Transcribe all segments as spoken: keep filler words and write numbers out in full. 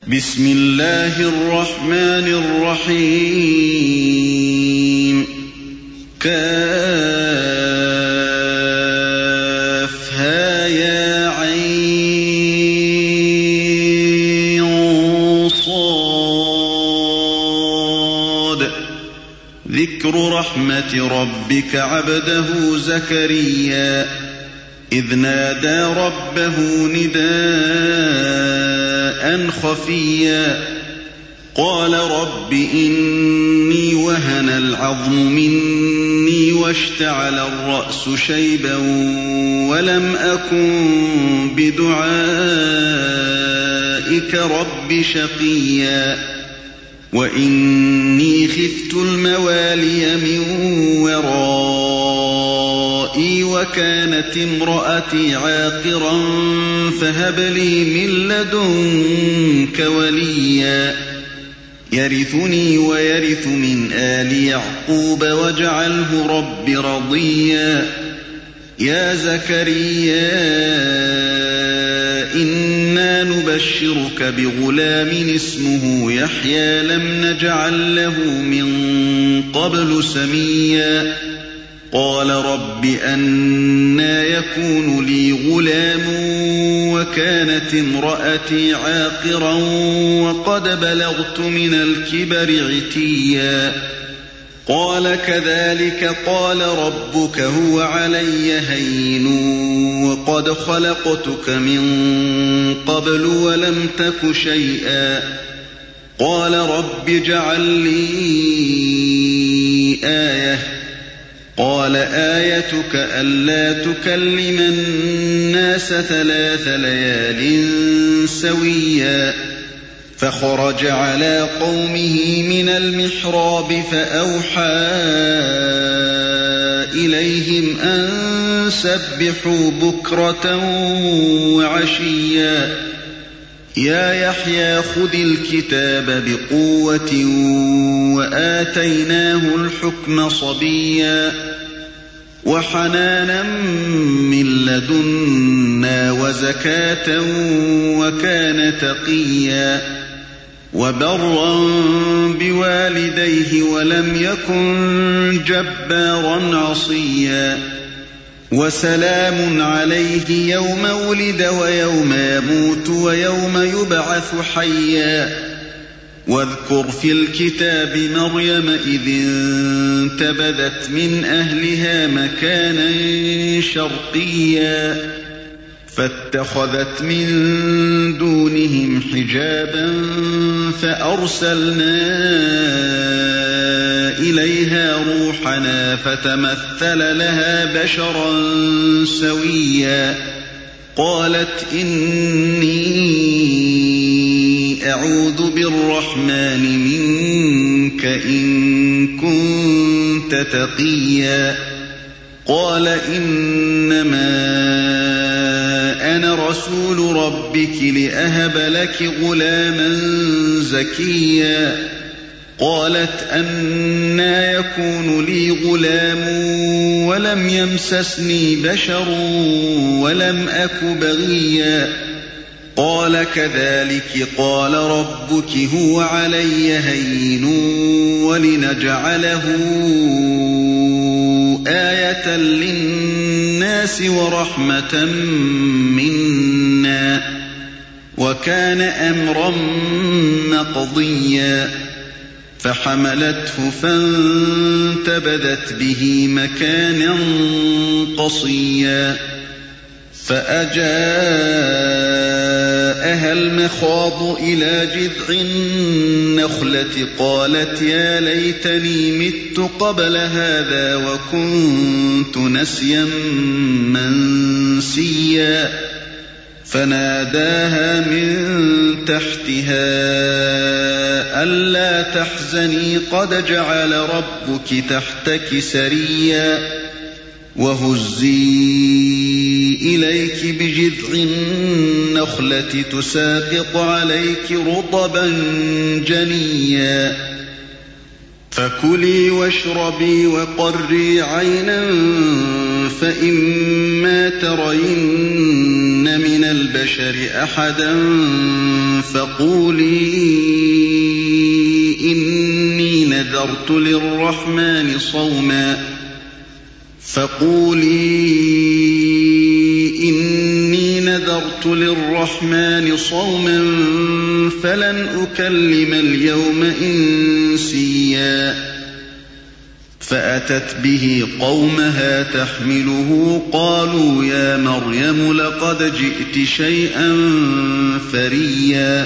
بسم الله الرحمن الرحيم كافها يا عين صاد ذكر رحمة ربك عبده زكريا إذ نادى ربه نداء خفيا قال رب إني وهن العظم مني واشتعل الرأس شيبا ولم أكن بدعائك رب شقيا وإني خفت الموالي من ورائي وكانت امرأتي عاقرا فهب لي من لدنك وليا يرثني ويرث من آل يعقوب واجعله رب رضيا يا زكريا إنا نبشرك بغلام اسمه يحيى لم نجعل له من قبل سميا قال رب أنى يكون لي غلام وكانت امرأتي عاقرا وقد بلغت من الكبر عتيا قال كذلك قال ربك هو علي هين وقد خلقتك من قبل ولم تك شيئا قال رب اجعل لي آية قال آيتك ألا تكلم الناس ثلاث ليال سويا فخرج على قومه من المحراب فأوحى إليهم أن سبحوا بكرة وعشيا يا يحيى خذ الكتاب بقوة وآتيناه الحكم صبيا وحنانا من لدنا وزكاة وكان تقيا وبرا بوالديه ولم يكن جبارا عصيا وسلام عليه يوم ولد ويوم يموت ويوم يبعث حيا واذكر في الكتاب مريم إذ انتبذت من أهلها مكانا شرقيا فاتخذت من دونهم حجابا فأرسلنا إليها روحنا فتمثل لها بشرا سويا قالت إني أعوذ بالرحمن منك إن كنت تقيا قال إنما أنا رسول ربك لأهب لك غلاما زكيا قالت أنى يكون لي غلام ولم يمسسني بشر ولم أك بغيا قال كذلك قال ربك هو علي هين ولنجعله آية للناس ورحمة منا وكان أمرا مقضيا فحملته فانتبذت به مكانا قصيا فأجاءها المخاض إلى جذع النخلة قالت يا ليتني مت قبل هذا وكنت نسيا منسيا فناداها من تحتها ألا تحزني قد جعل ربك تحتك سريا وهزي إليك بجذع النخلة تساقط عليك رطبا جنيا فكلي واشربي وقري عينا فإما ترين من البشر أحدا فقولي إني نذرت للرحمن صوما فقولي إني نذرت للرحمن صوما فلن أكلم اليوم إنسيا فأتت به قومها تحمله قالوا يا مريم لقد جئت شيئا فريا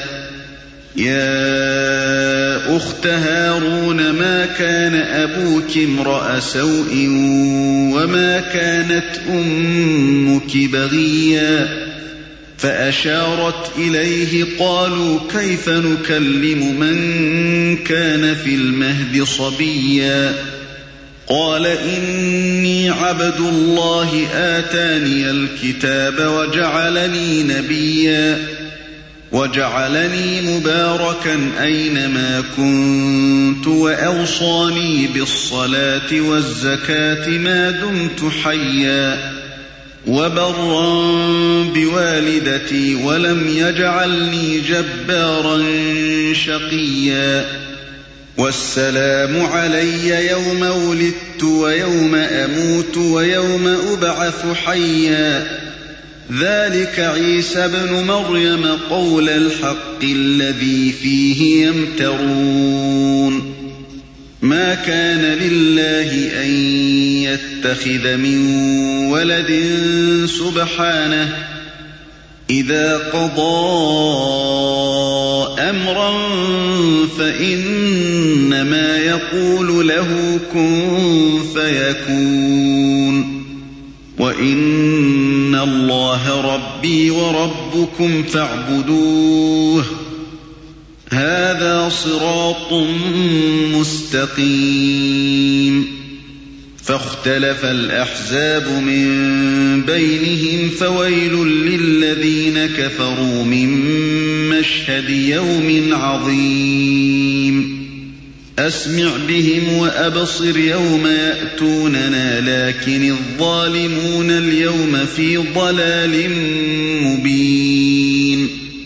يا أخت هارون ما كان أبوك امرأ سوء وما كانت أمك بغيا فأشارت إليه قالوا كيف نكلم من كان في المهد صبيا قال إني عبد الله آتاني الكتاب وجعلني نبيا وجعلني مباركا أينما كنت وأوصاني بالصلاة والزكاة ما دمت حيا وبرا بوالدتي ولم يجعلني جبارا شقيا والسلام علي يوم ولدت ويوم أموت ويوم أبعث حيا ذلك عيسى ابن مريم قول الحق الذي فيه يمترون ما كان لله أن يتخذ من ولد سبحانه إذا قضى أمرا فإنما يقول له كن فيكون وإن الله ربي وربكم فاعبدوه هذا صراط مستقيم فاختلف الأحزاب من بينهم فويل للذين كفروا من مشهد يوم عظيم أسمع بهم وأبصر يوم يأتوننا لكن الظالمون اليوم في ضلال مبين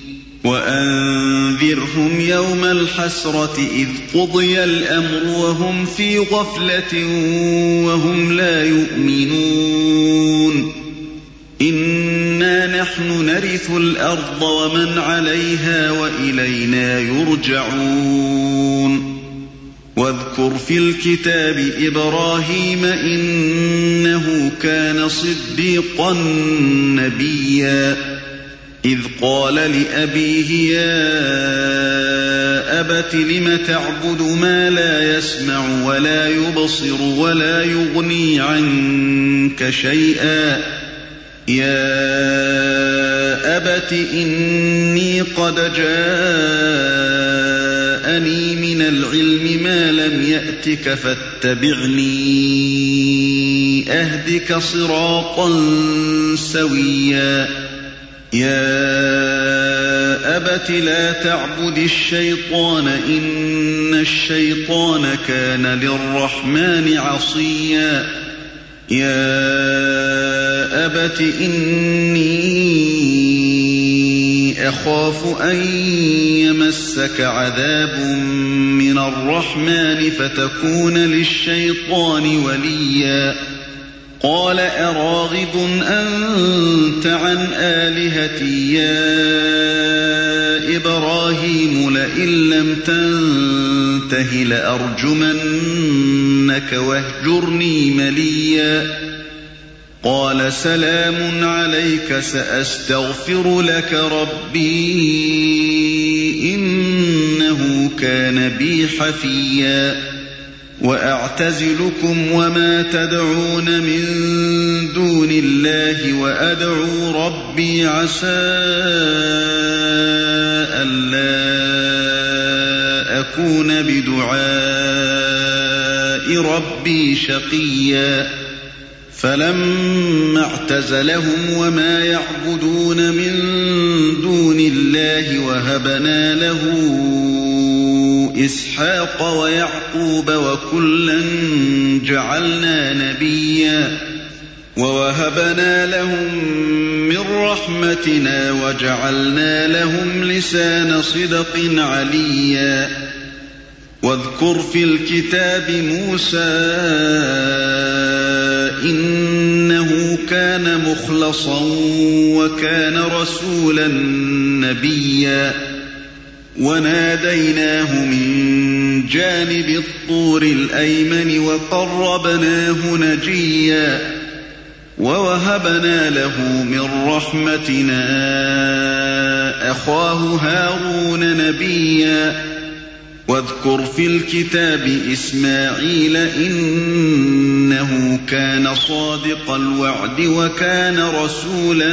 وأنذرهم يوم الحسرة إذ قضي الأمر وهم في غفلة وهم لا يؤمنون إنا نحن نرث الأرض ومن عليها وإلينا يرجعون واذكر في الكتاب إبراهيم إنه كان صديقا نبيا إذ قال لأبيه يا أبت لم تعبد ما لا يسمع ولا يبصر ولا يغني عنك شيئا يا أبت إني قد جاءني من العلم ما لم يأتك فاتبعني أهدك صراطا سويا يا أبت لا تعبد الشيطان إن الشيطان كان للرحمن عصيا يا أبت إني أخاف أن يمسك عذاب من الرحمن فتكون للشيطان وليا قال أراغب أنت عن آلهتي يا إبراهيم لئن لم تنته لأرجمنك واهجرني مليا قال سلام عليك سأستغفر لك ربي إنه كان بي حفيا وأعتزلكم وما تدعون من دون الله وأدعو ربي عسى ألا أكون بدعاء ربي شقيا فلما اعتزلهم وما يعبدون من دون الله وهبنا له إسحاق ويعقوب وكلا جعلنا نبيا ووهبنا لهم من رحمتنا وجعلنا لهم لسان صدق عليا واذكر في الكتاب موسى إنه كان مخلصا وكان رسولا نبيا وناديناه من جانب الطور الأيمن وقربناه نجيا ووهبنا له من رحمتنا أخاه هارون نبيا واذكر في الكتاب إسماعيل إنه كان صادق الوعد وكان رسولا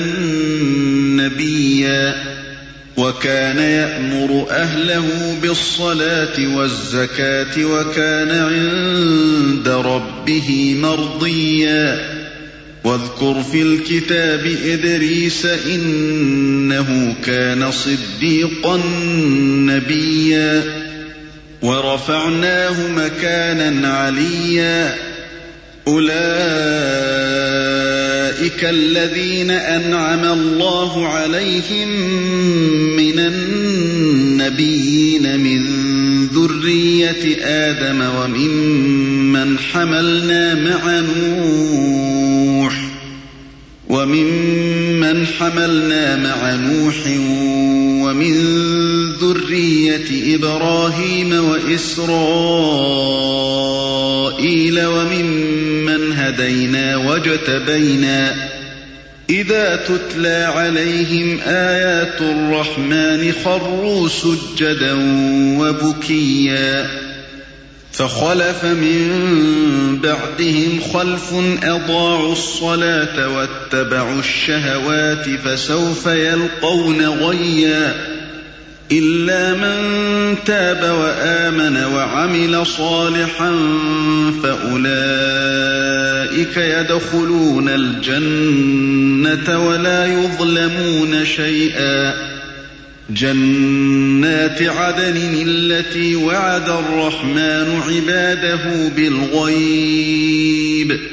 نبيا وكان يأمر أهله بالصلاة والزكاة وكان عند ربه مرضيا واذكر في الكتاب إدريس إنه كان صديقا نبيا ورفعناه مكانا عليا أولئك الذين أنعم الله عليهم من النبيين من ذرية آدم وممن حملنا مع نوح وممن حملنا مع نوح ومن ذرية إبراهيم وإسرائيل وممن هدينا واجتبينا إذا تتلى عليهم آيات الرحمن خروا سجدا وبكيا فخلف من بعدهم خلف أضاعوا الصلاة واتبعوا الشهوات فسوف يلقون غيا إلا من تاب وآمن وعمل صالحا فأولئك يدخلون الجنة ولا يظلمون شيئا جنات عدن التي وعد الرحمن عباده بالغيب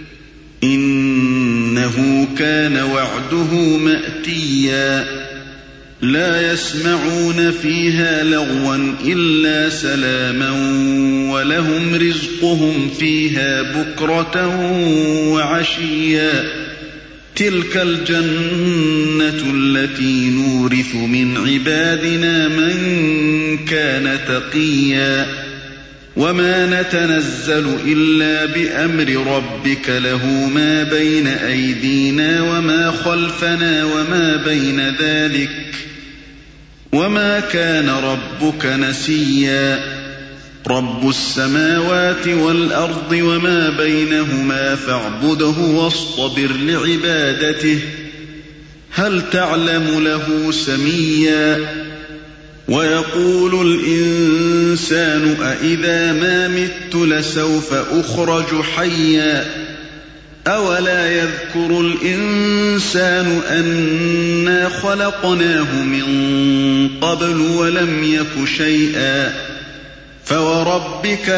إنه كان وعده مأتيا لا يسمعون فيها لغوا إلا سلاما ولهم رزقهم فيها بكرة وعشيا تلك الجنة التي نورث من عبادنا من كان تقيا وما نتنزل إلا بأمر ربك له ما بين أيدينا وما خلفنا وما بين ذلك وما كان ربك نسيا رب السماوات والأرض وما بينهما فاعبده واصطبر لعبادته هل تعلم له سميا ويقول الإنسان أإذا ما مت لسوف أخرج حيا أولا يذكر الإنسان أنا خلقناه من قبل ولم يك شيئا فوربك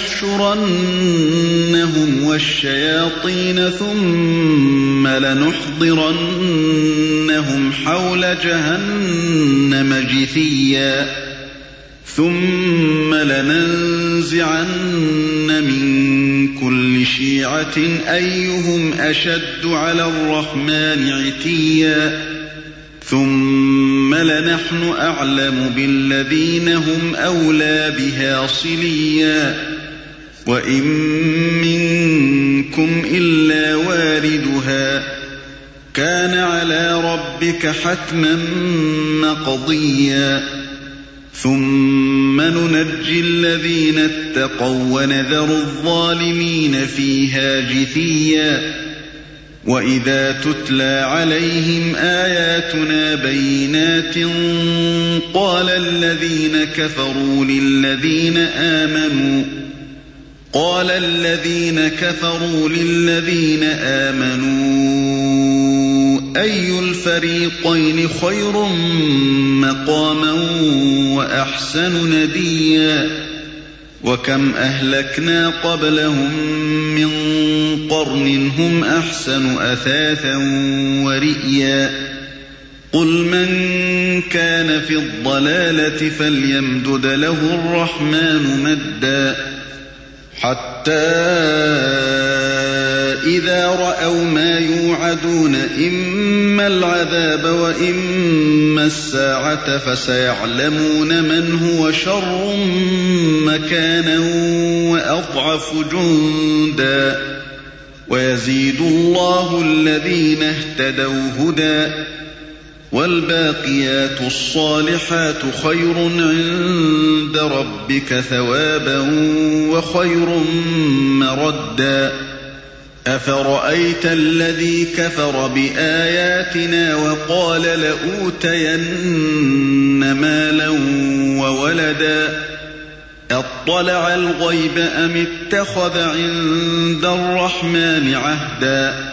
لنحشرنهم والشياطين ثم لنحضرنهم حول جهنم جثيا ثم لننزعن من كل شيعة أيهم أشد على الرحمن عتيا ثم لنحن أعلم بالذين هم أولى بها صليا وإن منكم إلا واردها كان على ربك حتما مقضيا ثم ننجي الذين اتقوا ونذر الظالمين فيها جثيا وإذا تتلى عليهم آياتنا بينات قال الذين كفروا للذين آمنوا قال الذين كفروا للذين آمنوا أي الفريقين خير مقاما وأحسن نديا وكم أهلكنا قبلهم من قرن هم أحسن أثاثا ورئيا قل من كان في الضلالة فليمدد له الرحمن مدا حتى إذا رأوا ما يوعدون إما العذاب وإما الساعة فسيعلمون من هو شر مكانا وأضعف جندا ويزيد الله الذين اهتدوا هدى والباقيات الصالحات خير عند ربك ثوابا وخير مردا أفرأيت الذي كفر بآياتنا وقال لأوتين مالا وولدا أطلع الغيب أم اتخذ عند الرحمن عهدا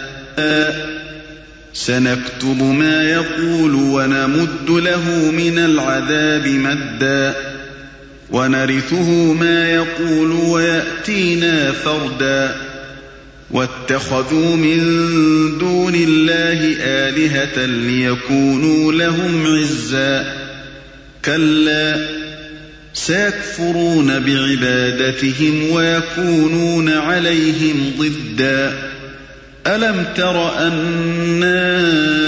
سنكتب ما يقول ونمد له من العذاب مدا ونرثه ما يقول ويأتينا فردا واتخذوا من دون الله آلهة ليكونوا لهم عزا كلا سيكفرون بعبادتهم ويكونون عليهم ضدا ألم تر أنا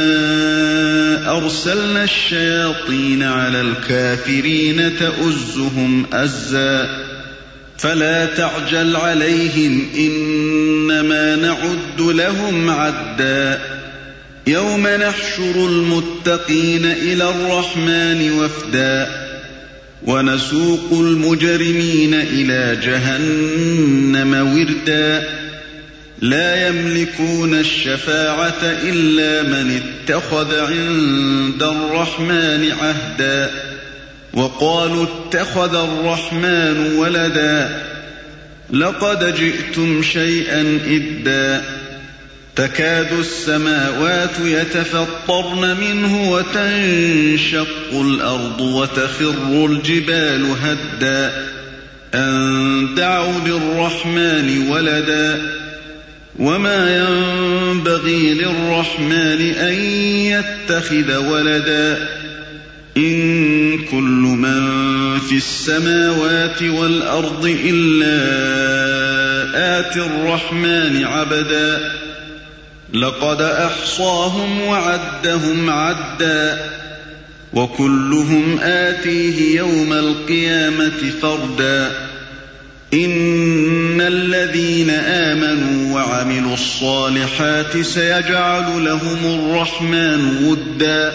أرسلنا الشياطين على الكافرين تؤزهم أزا فلا تعجل عليهم إنما نعد لهم عدا يوم نحشر المتقين إلى الرحمن وفدا ونسوق المجرمين إلى جهنم وردا لا يملكون الشفاعة إلا من اتخذ عند الرحمن عهدا وقالوا اتخذ الرحمن ولدا لقد جئتم شيئا إدا تكاد السماوات يتفطرن منه وتنشق الأرض وتخر الجبال هدا أن دعوا للرحمن ولدا وما ينبغي للرحمن أن يتخذ ولدا إن كل من في السماوات والأرض إلا آتي الرحمن عبدا لقد أحصاهم وعدهم عدا وكلهم آتيه يوم القيامة فردا إن الذين آمنوا وعملوا الصالحات سيجعل لهم الرحمن ودا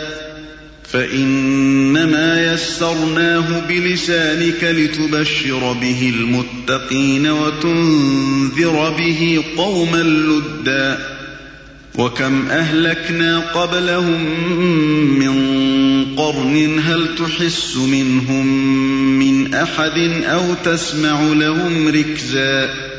فإنما يسرناه بلسانك لتبشر به المتقين وتنذر به قوما لدا وكم أهلكنا قبلهم من قرن هل تحس منهم من أحد أو تسمع لهم ركزا